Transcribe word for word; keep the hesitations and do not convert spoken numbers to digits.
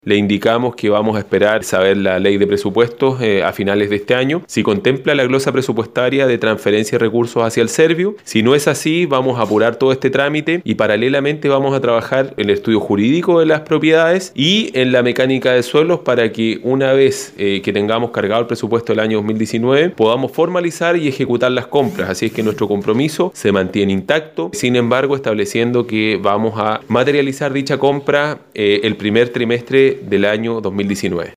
Le indicamos que vamos a esperar saber la ley de presupuestos eh, a finales de este año, si contempla la glosa presupuestaria de transferencia de recursos hacia el Servio. Si no es así, vamos a apurar todo este trámite y paralelamente vamos a trabajar en el estudio jurídico de las propiedades y en la mecánica de suelos para que una vez eh, que tengamos cargado el presupuesto del año dos mil diecinueve podamos formalizar y ejecutar las compras. Así es que nuestro compromiso se mantiene intacto, sin embargo estableciendo que vamos a materializar dicha compra eh, el primer trimestre del año dos mil diecinueve.